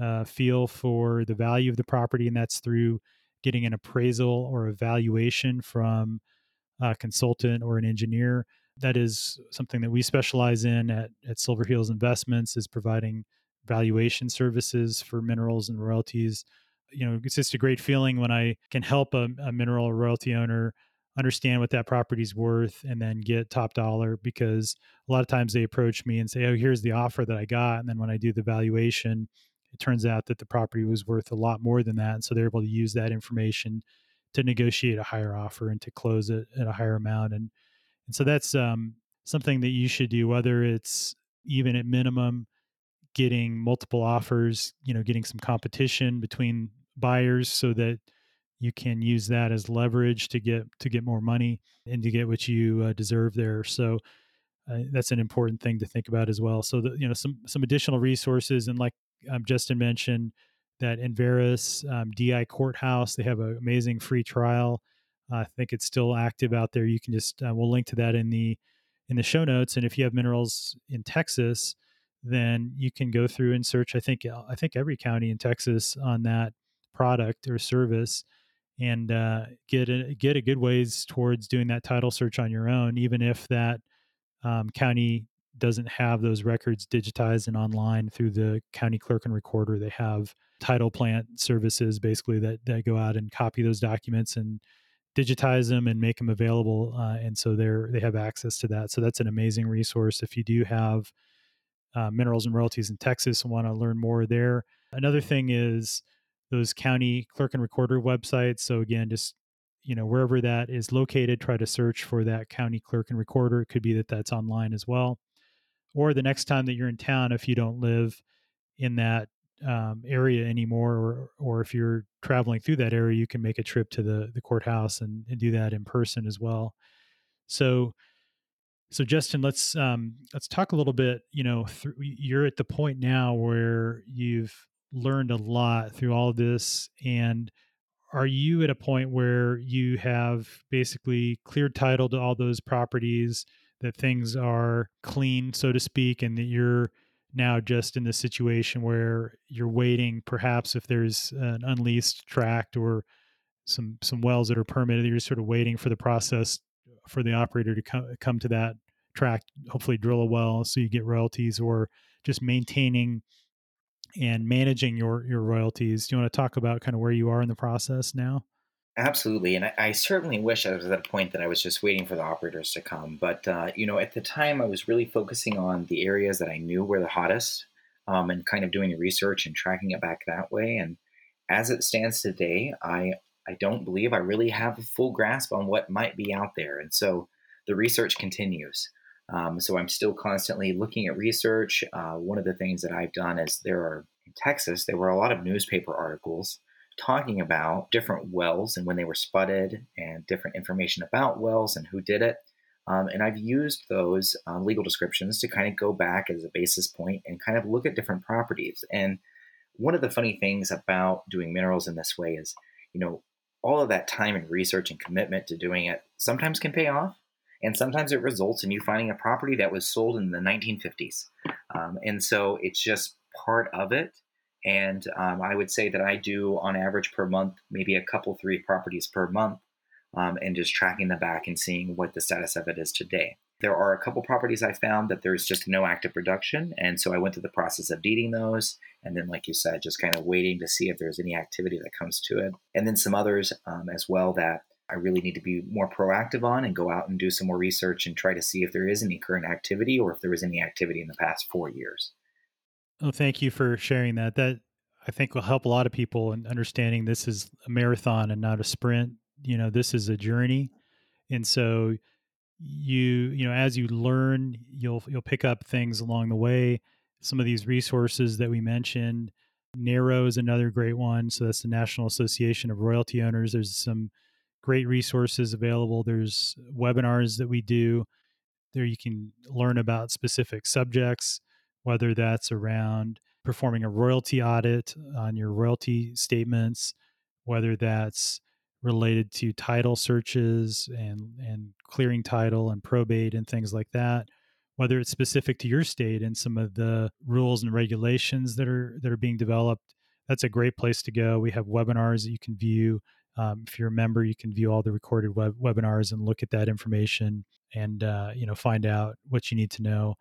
uh, feel for the value of the property, and that's through getting an appraisal or evaluation from a consultant or an engineer. That is something that we specialize in at, at Silver Hills Investments, is providing valuation services for minerals and royalties. You know, it's just a great feeling when I can help a, a mineral or royalty owner understand what that property's worth and then get top dollar, because a lot of times they approach me and say, oh, here's the offer that I got. And then when I do the valuation, it turns out that the property was worth a lot more than that. And so they're able to use that information to negotiate a higher offer and to close it at a higher amount. And and so that's um, something that you should do, whether it's even at minimum getting multiple offers, you know, getting some competition between buyers so that you can use that as leverage to get to get more money and to get what you uh, deserve there. So uh, that's an important thing to think about as well. So the, you know, some some additional resources, and like um, Justin mentioned, that Enverus um, D I Courthouse, they have an amazing free trial. Uh, I think it's still active out there. You can just uh, we'll link to that in the in the show notes. And if you have minerals in Texas, then you can go through and search. I think uh, I think every county in Texas on that product or service, and uh, get a, get a good ways towards doing that title search on your own, even if that um, county doesn't have those records digitized and online through the county clerk and recorder. They have title plant services basically that, that go out and copy those documents and digitize them and make them available. Uh, and so they're, they have access to that. So that's an amazing resource if you do have uh, minerals and royalties in Texas and want to learn more there. Another thing is those county clerk and recorder websites. So again, just you know wherever that is located, try to search for that county clerk and recorder. It could be that that's online as well. Or the next time that you're in town, if you don't live in that um, area anymore, or or if you're traveling through that area, you can make a trip to the the courthouse and, and do that in person as well. So so Justin, let's um, let's talk a little bit. You know, th- you're at the point now where you've learned a lot through all of this, and are you at a point where you have basically cleared title to all those properties, that things are clean, so to speak, and that you're now just in the situation where you're waiting, perhaps if there's an unleased tract or some some wells that are permitted, you're sort of waiting for the process for the operator to come come to that tract, hopefully drill a well so you get royalties, or just maintaining and managing your your royalties. Do you want to talk about kind of where you are in the process now? Absolutely. And I, I certainly wish I was at a point that I was just waiting for the operators to come. But, uh, you know, at the time, I was really focusing on the areas that I knew were the hottest, um, and kind of doing the research and tracking it back that way. And as it stands today, I, I don't believe I really have a full grasp on what might be out there. And so the research continues. Um, so I'm still constantly looking at research. Uh, one of the things that I've done is there are, in Texas, there were a lot of newspaper articles talking about different wells and when they were spudded, and different information about wells and who did it. Um, and I've used those uh, legal descriptions to kind of go back as a basis point and kind of look at different properties. And one of the funny things about doing minerals in this way is, you know, all of that time and research and commitment to doing it sometimes can pay off. And sometimes it results in you finding a property that was sold in the nineteen fifties. Um, and so it's just part of it. And um, I would say that I do, on average per month, maybe a couple, three properties per month, um, and just tracking them back and seeing what the status of it is today. There are a couple properties I found that there's just no active production. And so I went through the process of deeding those. And then, like you said, just kind of waiting to see if there's any activity that comes to it. And then some others um, as well that I really need to be more proactive on and go out and do some more research and try to see if there is any current activity, or if there was any activity in the past four years. Oh, thank you for sharing that. That I think will help a lot of people in understanding this is a marathon and not a sprint. You know, this is a journey. And so you, you know, as you learn, you'll you'll pick up things along the way. Some of these resources that we mentioned, NARO is another great one. So that's the National Association of Royalty Owners. There's some great resources available. There's webinars that we do. There you can learn about specific subjects, whether that's around performing a royalty audit on your royalty statements, whether that's related to title searches and, and clearing title and probate and things like that, whether it's specific to your state and some of the rules and regulations that are that are being developed. That's a great place to go. We have webinars that you can view. Um, if you're a member, you can view all the recorded web- webinars and look at that information and uh, you know find out what you need to know.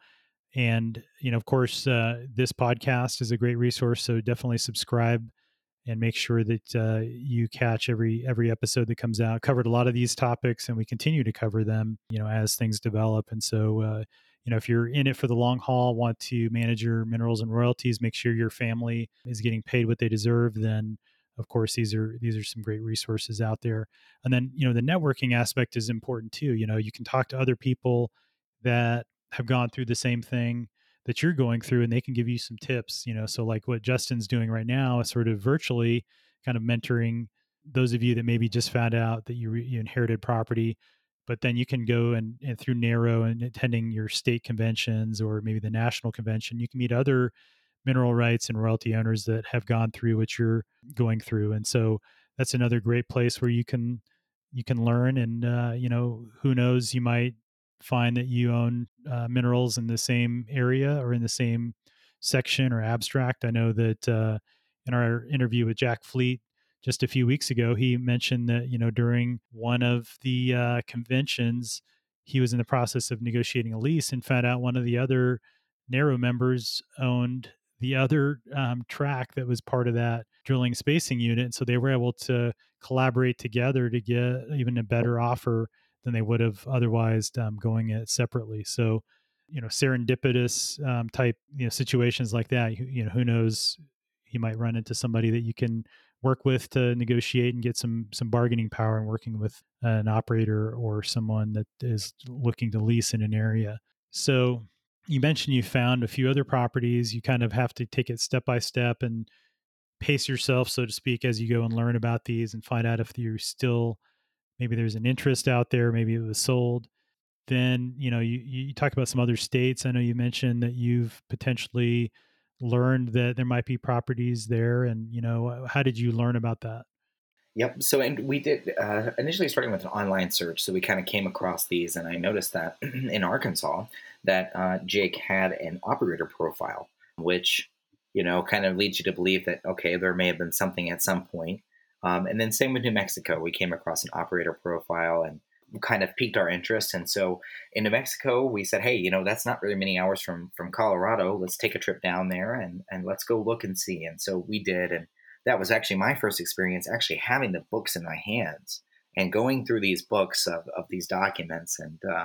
And you know, of course, uh, this podcast is a great resource. So definitely subscribe and make sure that uh, you catch every every episode that comes out. Covered a lot of these topics, and we continue to cover them, you know, as things develop. And so, uh, you know, if you're in it for the long haul, want to manage your minerals and royalties, make sure your family is getting paid what they deserve, then of course these are these are some great resources out there. And then, you know, the networking aspect is important too. You know, you can talk to other people that have gone through the same thing that you're going through, and they can give you some tips, you know. So like what Justin's doing right now is sort of virtually kind of mentoring those of you that maybe just found out that you, re- you inherited property, but then you can go and, and through NARO and attending your state conventions or maybe the national convention, you can meet other mineral rights and royalty owners that have gone through what you're going through. And so that's another great place where you can you can learn. And uh, you know, who knows, you might find that you own uh, minerals in the same area or in the same section or abstract. I know that uh, in our interview with Jack Fleet just a few weeks ago, he mentioned that, you know, during one of the uh, conventions, he was in the process of negotiating a lease and found out one of the other NARO members owned the other um, track that was part of that drilling spacing unit. And so they were able to collaborate together to get even a better offer than they would have otherwise um, going it separately. So, you know, serendipitous um, type, you know, situations like that, you, you know, who knows, you might run into somebody that you can work with to negotiate and get some some bargaining power and working with an operator or someone that is looking to lease in an area. So you mentioned you found a few other properties. You kind of have to take it step by step and pace yourself, so to speak, as you go and learn about these and find out if you're still, maybe there's an interest out there, maybe it was sold. Then, you know, you, you talk about some other states. I know you mentioned that you've potentially learned that there might be properties there. And, you know, how did you learn about that? Yep. So, and we did uh, initially starting with an online search. So we kind of came across these, and I noticed that in Arkansas that uh, Jake had an operator profile, which, you know, kind of leads you to believe that, okay, there may have been something at some point. Um, and then same with New Mexico, we came across an operator profile and kind of piqued our interest. And so in New Mexico, we said, hey, you know, that's not really many hours from from Colorado. Let's take a trip down there and and let's go look and see. And so we did, and that was actually my first experience actually having the books in my hands and going through these books of, of these documents. And uh,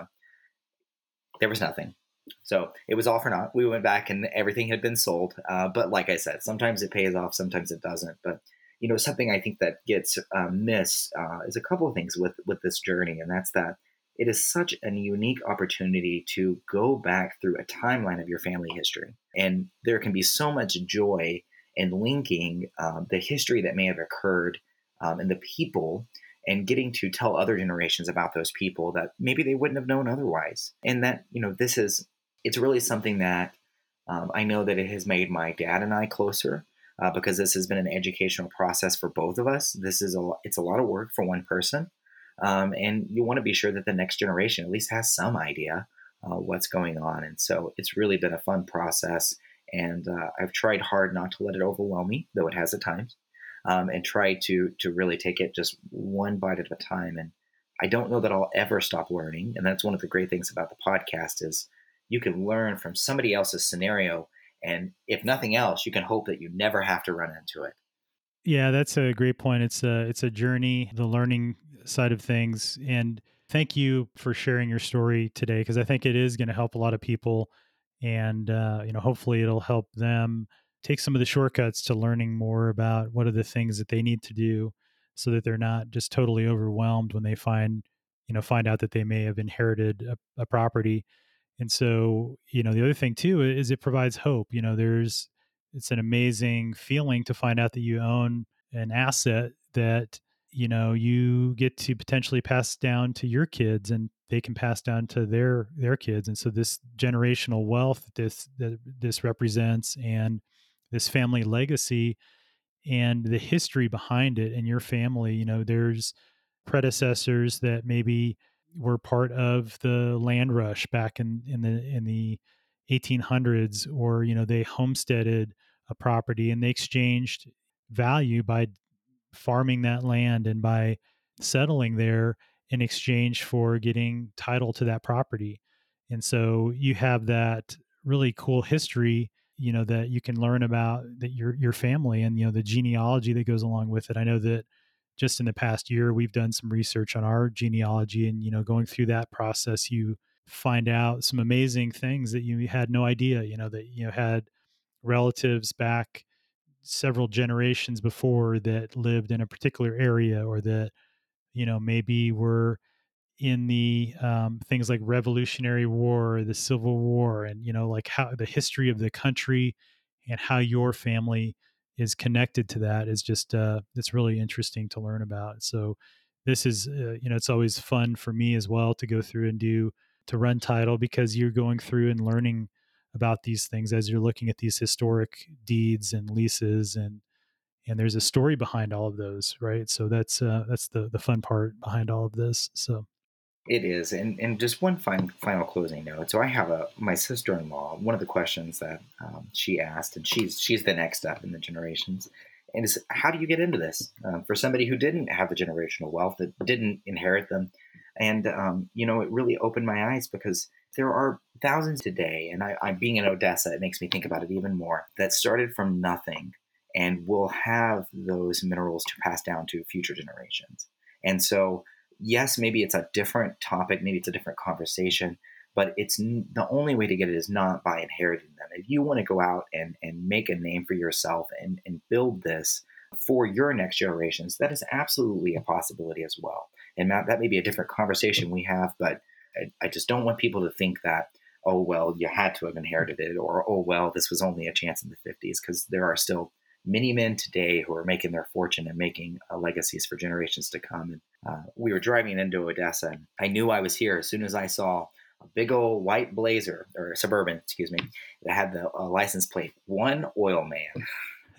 there was nothing. So it was all for naught. We went back and everything had been sold. Uh, but like I said, sometimes it pays off, sometimes it doesn't. But, you know, something I think that gets uh, missed uh, is a couple of things with, with this journey. And that's that it is such a unique opportunity to go back through a timeline of your family history. And there can be so much joy and linking um, the history that may have occurred um, and the people, and getting to tell other generations about those people that maybe they wouldn't have known otherwise. And that, you know, this is, it's really something that um, I know that it has made my dad and I closer uh, because this has been an educational process for both of us. This is a, it's a lot of work for one person. Um, and you want to be sure that the next generation at least has some idea uh, what's going on. And so it's really been a fun process. And uh, I've tried hard not to let it overwhelm me, though it has at times, um, and try to to really take it just one bite at a time. And I don't know that I'll ever stop learning. And that's one of the great things about the podcast is you can learn from somebody else's scenario. And if nothing else, you can hope that you never have to run into it. Yeah, that's a great point. It's a it's a journey, the learning side of things. And thank you for sharing your story today, because I think it is going to help a lot of people. And uh, you know, hopefully it'll help them take some of the shortcuts to learning more about what are the things that they need to do so that they're not just totally overwhelmed when they find, you know, find out that they may have inherited a, a property. And so, you know, the other thing too is it provides hope. You know, there's, it's an amazing feeling to find out that you own an asset that, you know, you get to potentially pass down to your kids and they can pass down to their their kids. And so this generational wealth that this that this represents, and this family legacy and the history behind it and your family, you know, there's predecessors that maybe were part of the land rush back in in the in the eighteen hundreds, or you know they homesteaded a property and they exchanged value by farming that land and by settling there in exchange for getting title to that property. And so you have that really cool history, you know, that you can learn about, that your your family and you know the genealogy that goes along with it. I know that just in the past year we've done some research on our genealogy, and you know going through that process you find out some amazing things that you had no idea, you know, that you know had relatives back several generations before that lived in a particular area, or that you know maybe were in the um, things like Revolutionary War, the Civil War, and you know like how the history of the country and how your family is connected to that is just uh, it's really interesting to learn about. So this is uh, you know it's always fun for me as well to go through and do to run title, because you're going through and learning about these things as you're looking at these historic deeds and leases, and and there's a story behind all of those, right? So that's uh, that's the the fun part behind all of this. So It is, and and just one final final closing note. So I have a my sister in law. One of the questions that um, she asked, and she's she's the next step in the generations, and is how do you get into this um, for somebody who didn't have the generational wealth, that didn't inherit them, and um, you know it really opened my eyes, because there are thousands today, and I, I being in Odessa, it makes me think about it even more, that started from nothing and will have those minerals to pass down to future generations, and so yes, maybe it's a different topic, maybe it's a different conversation, but it's n- the only way to get it is not by inheriting them. If you want to go out and, and make a name for yourself and, and build this for your next generations, that is absolutely a possibility as well. And Matt, that may be a different conversation we have, but I, I just don't want people to think that, oh, well, you had to have inherited it, or, oh, well, this was only a chance in the fifties, because there are still many men today who are making their fortune and making uh, legacies for generations to come. And uh, we were driving into Odessa, and I knew I was here as soon as I saw a big old white Blazer, or Suburban, excuse me, that had the uh, license plate, One Oil Man.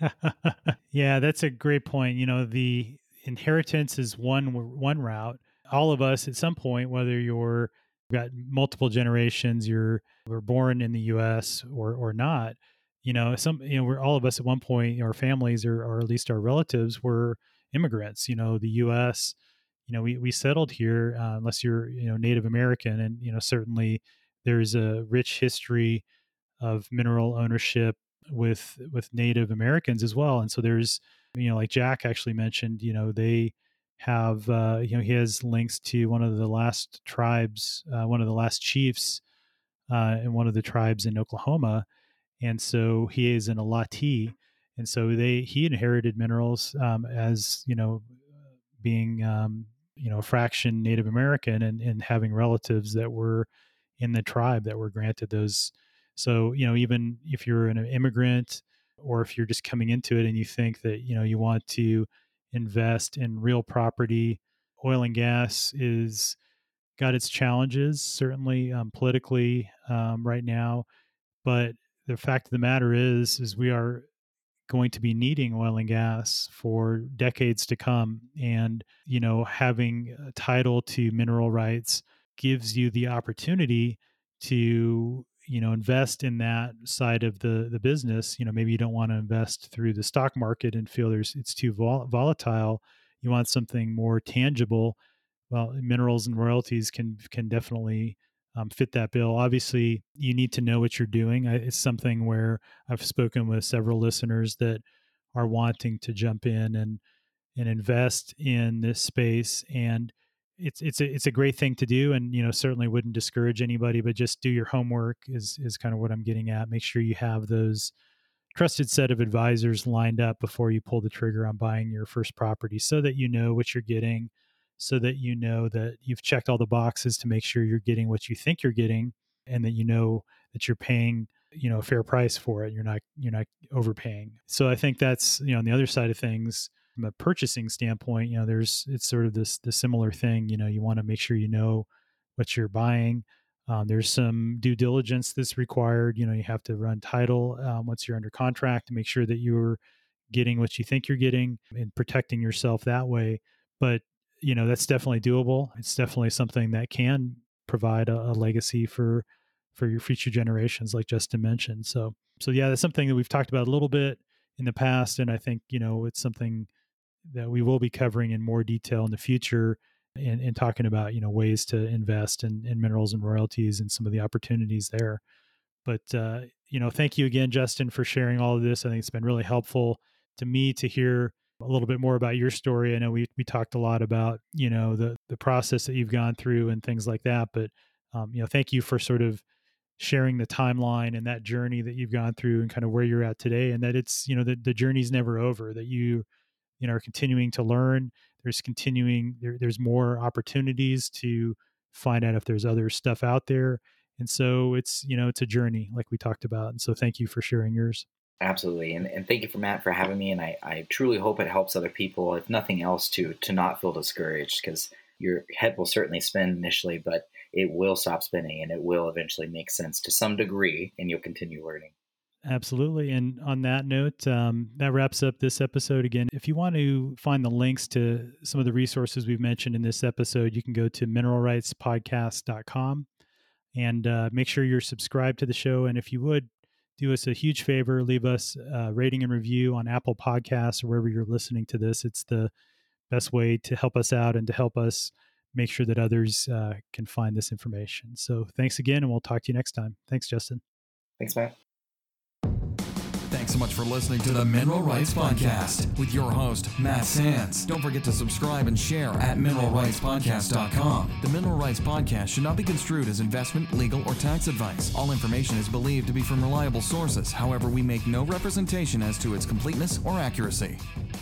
yeah, that's a great point. You know, the inheritance is one one route. All of us at some point, whether you're got multiple generations, you're were born in the U S or or not, you know, some you know, we're all of us at one point, our families or or at least our relatives were immigrants. You know, the U S, you know, we we settled here uh, unless you're you know Native American, and you know certainly there's a rich history of mineral ownership with with Native Americans as well. And so there's, you know, like Jack actually mentioned, you know, they have, uh, you know, he has links to one of the last tribes, uh, one of the last chiefs uh, in one of the tribes in Oklahoma, and so he is an Alati, and so they he inherited minerals um, as you know being um, you know a fraction Native American, and, and having relatives that were in the tribe that were granted those. So you know even if you're an immigrant, or if you're just coming into it and you think that you know you want to invest in real property, oil and gas is got its challenges certainly um, politically um, right now, but the fact of the matter is, is we are going to be needing oil and gas for decades to come. And, you know, having a title to mineral rights gives you the opportunity to, you know, invest in that side of the the business. You know, maybe you don't want to invest through the stock market and feel there's it's too vol- volatile. You want something more tangible. Well, minerals and royalties can can definitely um, fit that bill. Obviously, you need to know what you're doing. I, it's something where I've spoken with several listeners that are wanting to jump in and and invest in this space, and it's it's a it's a great thing to do, and you know certainly wouldn't discourage anybody, but just do your homework is is kind of what I'm getting at. Make sure you have those trusted set of advisors lined up before you pull the trigger on buying your first property, so that you know what you're getting, so that you know that you've checked all the boxes to make sure you're getting what you think you're getting, and that you know that you're paying you know a fair price for it. You're not you're not overpaying. So I think that's you know on the other side of things, from a purchasing standpoint, you know there's it's sort of this the similar thing. You know you want to make sure you know what you're buying. Um, there's some due diligence that's required. You know, you have to run title um, once you're under contract to make sure that you're getting what you think you're getting and protecting yourself that way. But you know, that's definitely doable. It's definitely something that can provide a, a legacy for for your future generations, like Justin mentioned. So, so yeah, that's something that we've talked about a little bit in the past, and I think, you know, it's something that we will be covering in more detail in the future, and, and talking about, you know, ways to invest in, in minerals and royalties and some of the opportunities there. But, uh, you know, thank you again, Justin, for sharing all of this. I think it's been really helpful to me to hear a little bit more about your story. I know we, we talked a lot about, you know, the, the process that you've gone through and things like that. But, um, you know, thank you for sort of sharing the timeline and that journey that you've gone through and kind of where you're at today. And that it's, you know, the, the journey's never over, that you, you know, are continuing to learn. There's continuing, there, there's more opportunities to find out if there's other stuff out there. And so it's, you know, it's a journey like we talked about. And so thank you for sharing yours. Absolutely. And, and thank you for Matt for having me. And I, I truly hope it helps other people, if nothing else, to to not feel discouraged, because your head will certainly spin initially, but it will stop spinning and it will eventually make sense to some degree, and you'll continue learning. Absolutely. And on that note, um, that wraps up this episode. Again, if you want to find the links to some of the resources we've mentioned in this episode, you can go to mineral rights podcast dot com and uh, make sure you're subscribed to the show. And if you would, do us a huge favor, leave us a rating and review on Apple Podcasts or wherever you're listening to this. It's the best way to help us out and to help us make sure that others uh, can find this information. So thanks again, and we'll talk to you next time. Thanks, Justin. Thanks, Matt. Thanks so much for listening to the Mineral Rights Podcast with your host, Matt Sands. Don't forget to subscribe and share at mineral rights podcast dot com. The Mineral Rights Podcast should not be construed as investment, legal, or tax advice. All information is believed to be from reliable sources. However, we make no representation as to its completeness or accuracy.